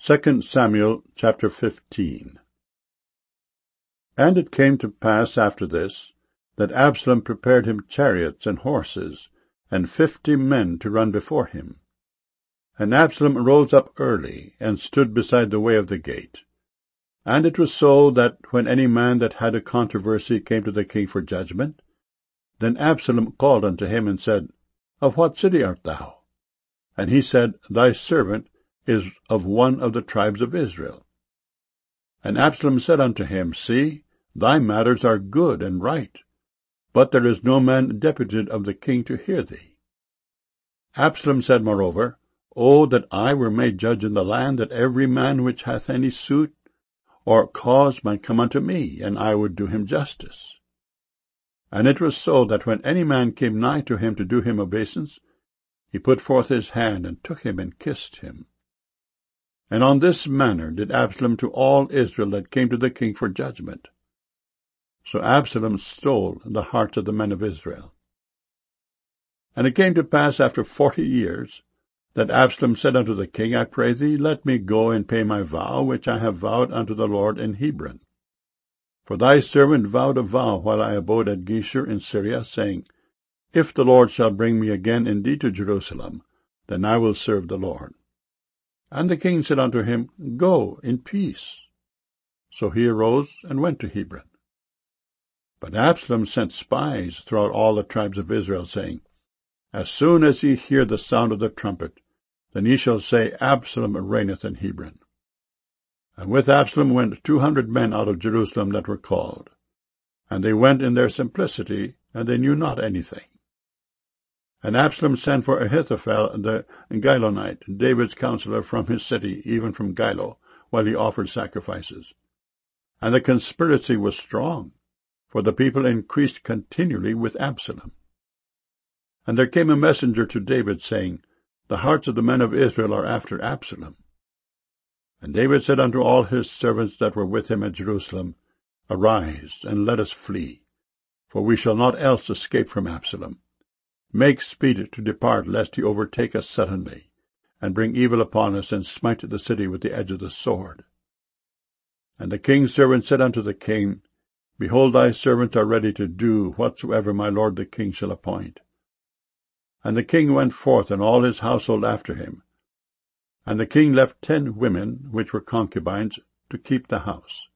2 Samuel chapter 15. And it came to pass after this, that Absalom prepared him chariots and horses, and 50 men to run before him. And Absalom rose up early, and stood beside the way of the gate. And it was so that when any man that had a controversy came to the king for judgment, then Absalom called unto him, and said, Of what city art thou? And he said, Thy servant is of one of the tribes of Israel. And Absalom said unto him, See, thy matters are good and right, but there is no man deputed of the king to hear thee. Absalom said moreover, O that I were made judge in the land, that every man which hath any suit or cause might come unto me, and I would do him justice. And it was so that when any man came nigh to him to do him obeisance, he put forth his hand, and took him, and kissed him. And on this manner did Absalom to all Israel that came to the king for judgment. So Absalom stole the hearts of the men of Israel. And it came to pass after 40 years, that Absalom said unto the king, I pray thee, let me go and pay my vow, which I have vowed unto the Lord in Hebron. For thy servant vowed a vow while I abode at Geshur in Syria, saying, If the Lord shall bring me again indeed to Jerusalem, then I will serve the Lord. And the king said unto him, Go in peace. So he arose and went to Hebron. But Absalom sent spies throughout all the tribes of Israel, saying, As soon as ye hear the sound of the trumpet, then ye shall say, Absalom reigneth in Hebron. And with Absalom went 200 men out of Jerusalem that were called. And they went in their simplicity, and they knew not anything. And Absalom sent for Ahithophel the Gilonite, David's counselor, from his city, even from Gilo, while he offered sacrifices. And the conspiracy was strong, for the people increased continually with Absalom. And there came a messenger to David, saying, The hearts of the men of Israel are after Absalom. And David said unto all his servants that were with him at Jerusalem, Arise, and let us flee, for we shall not else escape from Absalom. Make speed to depart, lest he overtake us suddenly, and bring evil upon us, and smite the city with the edge of the sword. And the king's servant said unto the king, Behold, thy servants are ready to do whatsoever my lord the king shall appoint. And the king went forth, and all his household after him. And the king left 10 women, which were concubines, to keep the house.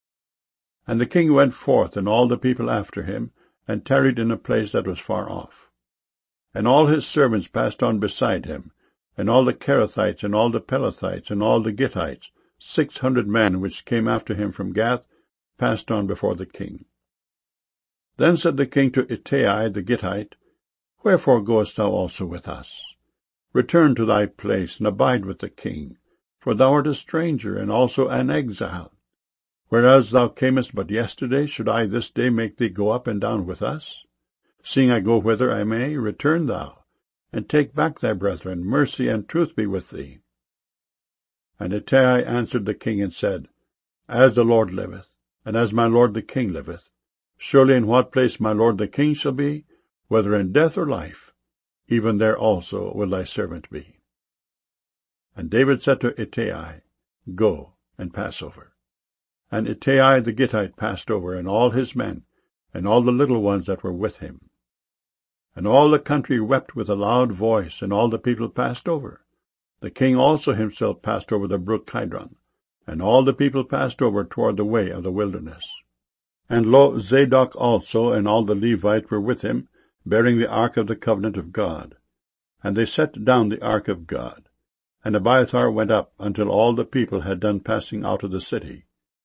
And the king went forth, and all the people after him, and tarried in a place that was far off. And all his servants passed on beside him, and all the Kerethites, and all the Pelethites, and all the Gittites, 600 men which came after him from Gath, passed on before the king. Then said the king to Ittai the Gittite, Wherefore goest thou also with us? Return to thy place, and abide with the king, for thou art a stranger, and also an exile. Whereas thou camest but yesterday, should I this day make thee go up and down with us? Seeing I go whither I may, return thou, and take back thy brethren. Mercy and truth be with thee. And Ittai answered the king, and said, As the Lord liveth, and as my lord the king liveth, surely in what place my lord the king shall be, whether in death or life, even there also will thy servant be. And David said to Ittai, Go and pass over. And Ittai the Gittite passed over, and all his men, and all the little ones that were with him. And all the country wept with a loud voice, and all the people passed over. The king also himself passed over the brook Kidron, and all the people passed over toward the way of the wilderness. And lo, Zadok also and all the Levites were with him, bearing the ark of the covenant of God. And they set down the ark of God. And Abiathar went up until all the people had done passing out of the city.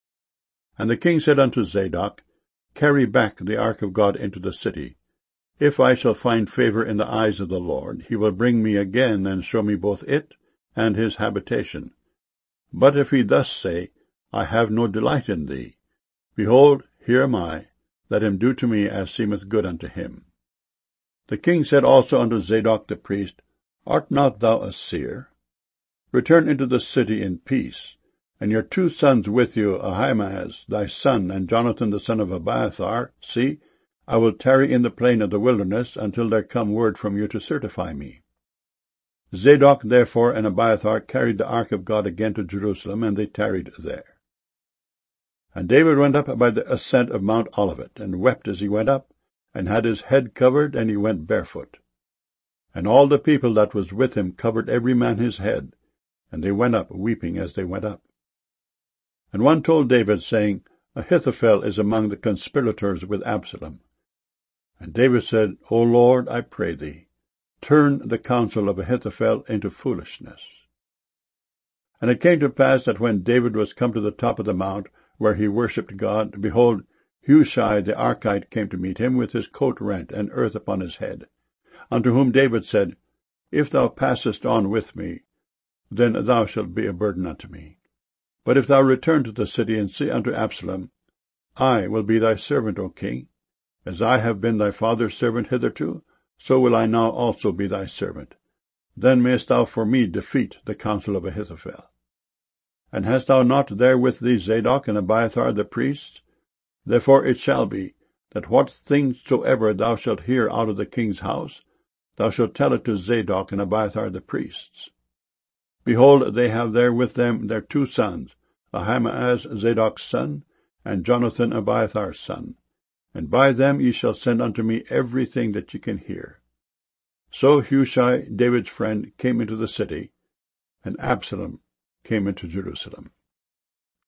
And the king said unto Zadok, Carry back the ark of God into the city. If I shall find favor in the eyes of the Lord, he will bring me again, and show me both it and his habitation. But if he thus say, I have no delight in thee, behold, here am I, let him do to me as seemeth good unto him. The king said also unto Zadok the priest, Art not thou a seer? Return into the city in peace, and your 2 sons with you, Ahimaaz thy son, and Jonathan the son of Abiathar. See, I will tarry in the plain of the wilderness until there come word from you to certify me. Zadok therefore and Abiathar carried the ark of God again to Jerusalem, and they tarried there. And David went up by the ascent of Mount Olivet, and wept as he went up, and had his head covered, and he went barefoot. And all the people that was with him covered every man his head, and they went up, weeping as they went up. And one told David, saying, Ahithophel is among the conspirators with Absalom. And David said, O Lord, I pray thee, turn the counsel of Ahithophel into foolishness. And it came to pass that when David was come to the top of the mount, where he worshipped God, behold, Hushai the Archite came to meet him, with his coat rent, and earth upon his head. Unto whom David said, If thou passest on with me, then thou shalt be a burden unto me. But if thou return to the city, and say unto Absalom, I will be thy servant, O king. As I have been thy father's servant hitherto, so will I now also be thy servant. Then mayest thou for me defeat the counsel of Ahithophel. And hast thou not there with thee Zadok and Abiathar the priests? Therefore it shall be, that what things soever thou shalt hear out of the king's house, thou shalt tell it to Zadok and Abiathar the priests. Behold, they have there with them their 2 sons, Ahimaaz Zadok's son, and Jonathan Abiathar's son. And by them ye shall send unto me everything that ye can hear. So Hushai, David's friend, came into the city, and Absalom came into Jerusalem.